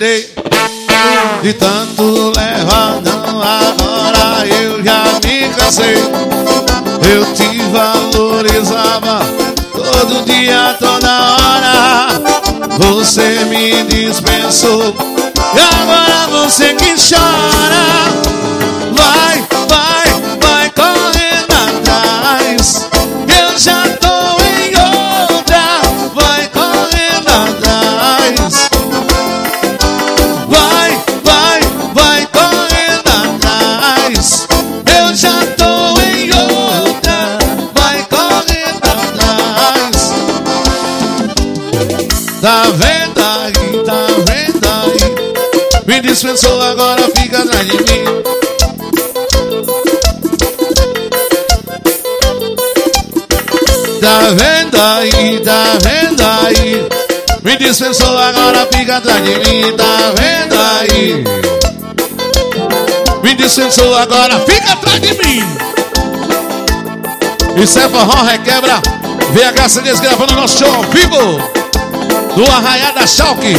beberei. De tanto levar não, agora eu já me cansei. Eu te valorizava todo dia, toda hora. Você me dispensou e agora você que chora. Vai, vai, vai correndo atrás. Eu já tô em outra. Vai correndo atrás. Vai, vai, vai correndo atrás. Eu já tô em outra. Vai correndo atrás. Tá vendo aí, tá vendo aí. Me dispensou, agora fica atrás de mim. Tá vendo aí, tá vendo aí. Me dispensou, agora fica atrás de mim. Tá vendo aí. Me dispensou, agora fica atrás de mim. Isso é forró, requebra. VH CDs gravando nosso show ao vivo do Arraiá da Chalque.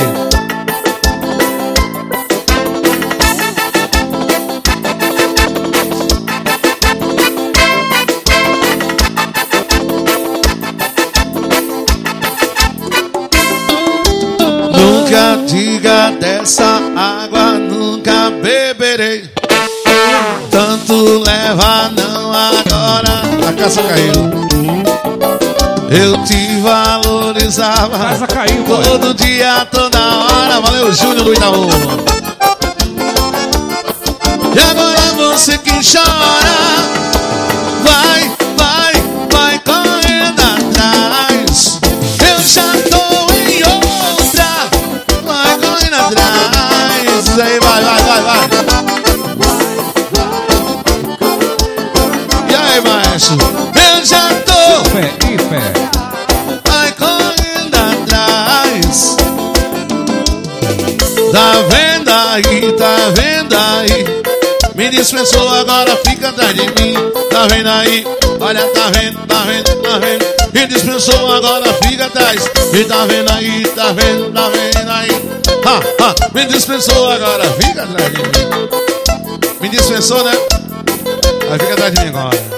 Nunca diga dessa água, nunca beberei. Tanto leva não, agora a casa caiu. Eu te valorizava casa caiu, todo dia, toda hora. Valeu, Júnior do Itaú. E agora você que chora. Vai, vai, vai correndo atrás. Eu já tô em outra. Vai correndo atrás. Aí vai, vai, vai, vai. E aí, maestro? Eu já tô. E fé. Vai correndo atrás. Tá vendo aí, tá vendo aí. Me dispensou, agora fica atrás de mim. Tá vendo aí, olha, tá vendo, tá vendo, tá vendo. Me dispensou, agora fica atrás. E tá vendo aí, tá vendo, tá vendo aí. Ha, ha. Me dispensou, agora fica atrás de mim. Me dispensou, né? Aí fica atrás de mim agora.